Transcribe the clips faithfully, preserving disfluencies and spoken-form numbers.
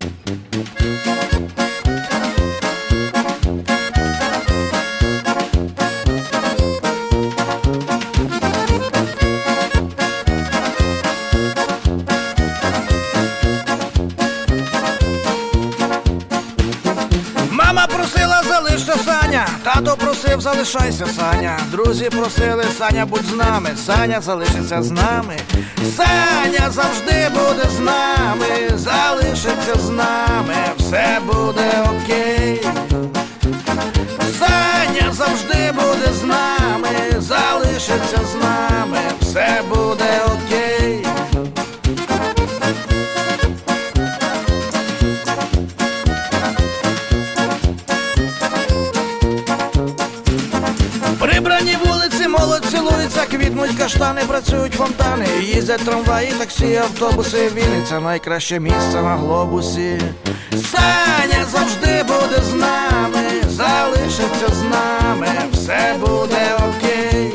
Мама просила, залишся, Саня, тато просив, залишайся, Саня. Друзі просили, Саня, будь з нами, Саня залишиться з нами. Саня завжди буде з нами, залишиться з нами, все буде окей. Саня завжди буде з нами, залишиться з нами, все буде окей. Прибрані вулиці, молодь цілується, квітнуть каштани, працюють фонтани, їздять трамваї, таксі, автобуси. Вінниця найкраще місце на глобусі. Саня завжди буде з нами, залишиться з нами, все буде окей.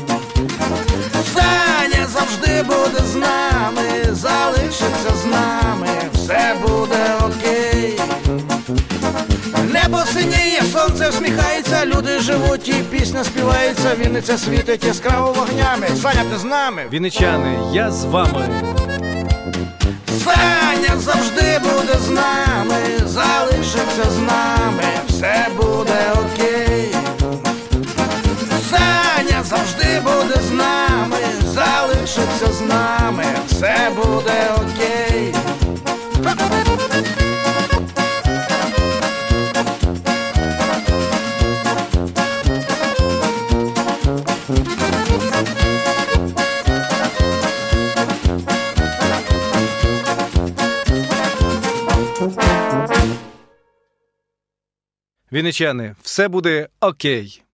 Саня завжди буде з нами, залишиться з нами, все буде окей. Небо синіє, сонце всміхається, люди живуть і пісня співається. Вінниця світить яскраво вогнями. Саня, ти з нами? Вінничани, я з вами. Саня завжди буде з нами, залишиться з нами, все буде окей. Саня завжди буде з нами, залишиться з нами, все буде окей. Вінничани, все буде окей.